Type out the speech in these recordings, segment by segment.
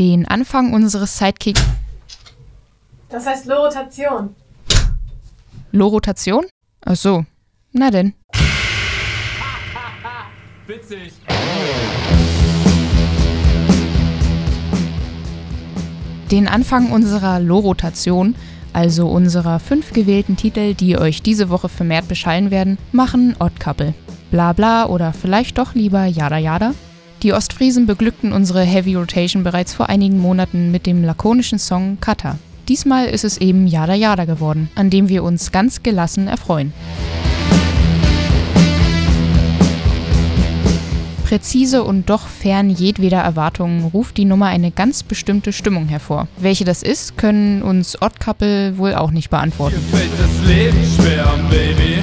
Den Anfang unseres Sidekicks... Das heißt Lorotation. Lorotation? Ach so, na denn. Witzig. Den Anfang unserer Lorotation, also unserer 5 gewählten Titel, die euch diese Woche vermehrt beschallen werden, machen Odd Couple. Bla bla oder vielleicht doch lieber Yada Yada. Die Ostfriesen beglückten unsere Heavy Rotation bereits vor einigen Monaten mit dem lakonischen Song Kata. Diesmal ist es eben Yada Yada geworden, an dem wir uns ganz gelassen erfreuen. Präzise und doch fern jedweder Erwartungen ruft die Nummer eine ganz bestimmte Stimmung hervor. Welche das ist, können uns Odd Couple wohl auch nicht beantworten. Mir fällt das Leben schwer, Baby.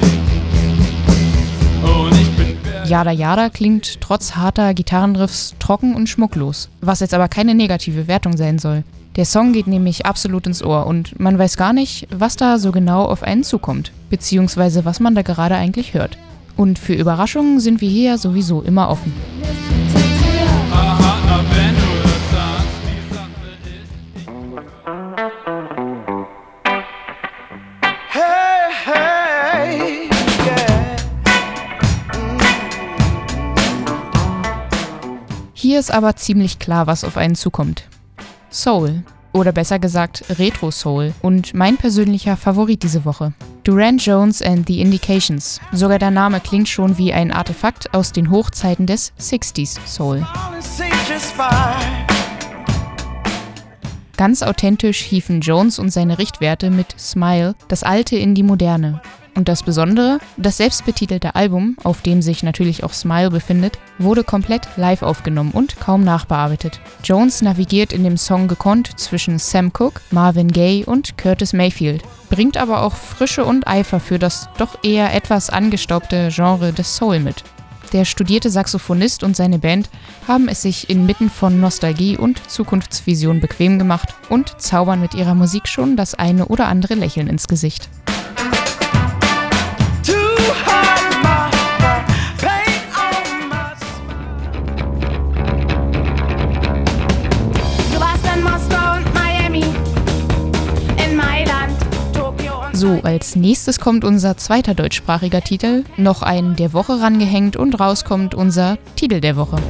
Und ich bin Yada Yada klingt trotz harter Gitarrenriffs trocken und schmucklos, was jetzt aber keine negative Wertung sein soll. Der Song geht nämlich absolut ins Ohr und man weiß gar nicht, was da so genau auf einen zukommt, beziehungsweise was man da gerade eigentlich hört. Und für Überraschungen sind wir hier sowieso immer offen. aha, na wenn du das sagst, die Sache ist... Hey, hey, yeah. Hier ist aber ziemlich klar, was auf einen zukommt. Soul. Oder besser gesagt Retro Soul und mein persönlicher Favorit diese Woche. Durand Jones and the Indications. Sogar der Name klingt schon wie ein Artefakt aus den Hochzeiten des 60s Soul. Ganz authentisch hieven Jones und seine Richtwerte mit Smile das Alte in die Moderne. Und das Besondere, das selbstbetitelte Album, auf dem sich natürlich auch Smile befindet, wurde komplett live aufgenommen und kaum nachbearbeitet. Jones navigiert in dem Song gekonnt zwischen Sam Cooke, Marvin Gaye und Curtis Mayfield, bringt aber auch Frische und Eifer für das doch eher etwas angestaubte Genre des Soul mit. Der studierte Saxophonist und seine Band haben es sich inmitten von Nostalgie und Zukunftsvision bequem gemacht und zaubern mit ihrer Musik schon das eine oder andere Lächeln ins Gesicht. So, als nächstes kommt unser zweiter deutschsprachiger Titel, noch ein der Woche rangehängt und rauskommt unser Titel der Woche.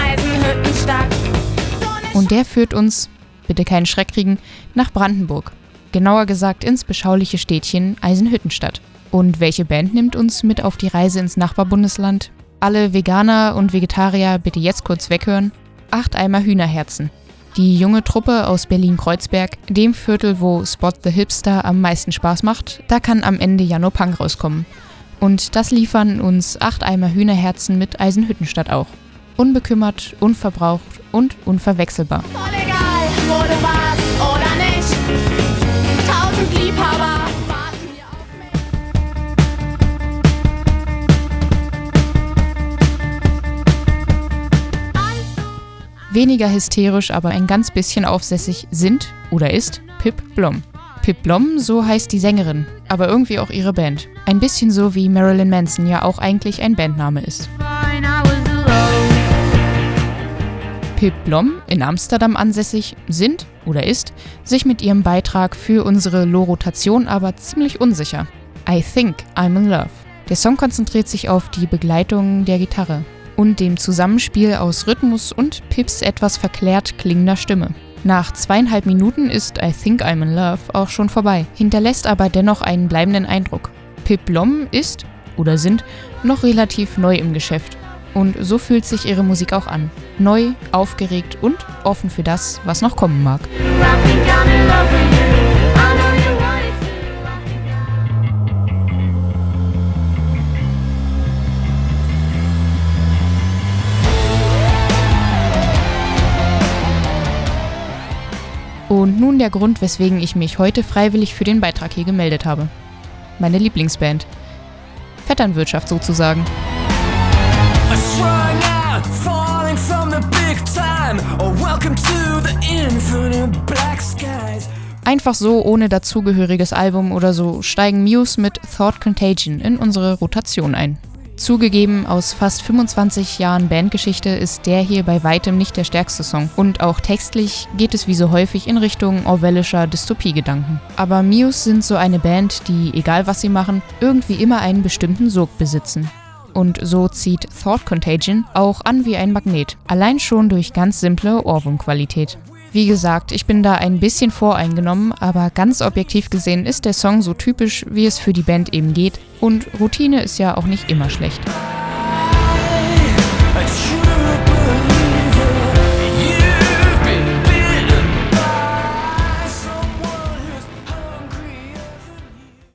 Und der führt uns, bitte keinen Schreck kriegen, nach Brandenburg. Genauer gesagt ins beschauliche Städtchen Eisenhüttenstadt. Und welche Band nimmt uns mit auf die Reise ins Nachbarbundesland? Alle Veganer und Vegetarier bitte jetzt kurz weghören. 8 Eimer Hühnerherzen. Die junge Truppe aus Berlin-Kreuzberg, dem Viertel, wo Spot the Hipster am meisten Spaß macht, da kann am Ende ja nur Punk rauskommen. Und das liefern uns 8 Eimer Hühnerherzen mit Eisenhüttenstadt auch. Unbekümmert, unverbraucht und unverwechselbar. Voll egal, wo du warst oder nicht. 1000 Liebhaber warten hier auf mich. Weniger hysterisch, aber ein ganz bisschen aufsässig sind oder ist Pip Blom. Pip Blom, so heißt die Sängerin, aber irgendwie auch ihre Band. Ein bisschen so wie Marilyn Manson ja auch eigentlich ein Bandname ist. Pip Blom, in Amsterdam ansässig, sind oder ist sich mit ihrem Beitrag für unsere Lorotation aber ziemlich unsicher. I Think I'm in Love. Der Song konzentriert sich auf die Begleitung der Gitarre und dem Zusammenspiel aus Rhythmus und Pips etwas verklärt klingender Stimme. Nach 2,5 Minuten ist I Think I'm in Love auch schon vorbei, hinterlässt aber dennoch einen bleibenden Eindruck. Pip Blom ist oder sind noch relativ neu im Geschäft und so fühlt sich ihre Musik auch an. Neu, aufgeregt und offen für das, was noch kommen mag. Und nun der Grund, weswegen ich mich heute freiwillig für den Beitrag hier gemeldet habe. Meine Lieblingsband. Vetternwirtschaft sozusagen. Einfach so, ohne dazugehöriges Album oder so, steigen Muse mit Thought Contagion in unsere Rotation ein. Zugegeben, aus fast 25 Jahren Bandgeschichte ist der hier bei weitem nicht der stärkste Song. Und auch textlich geht es wie so häufig in Richtung orwellischer Dystopiegedanken. Aber Muse sind so eine Band, die, egal was sie machen, irgendwie immer einen bestimmten Sog besitzen. Und so zieht Thought Contagion auch an wie ein Magnet. Allein schon durch ganz simple Ohrwurmqualität. Wie gesagt, ich bin da ein bisschen voreingenommen, aber ganz objektiv gesehen ist der Song so typisch, wie es für die Band eben geht. Und Routine ist ja auch nicht immer schlecht.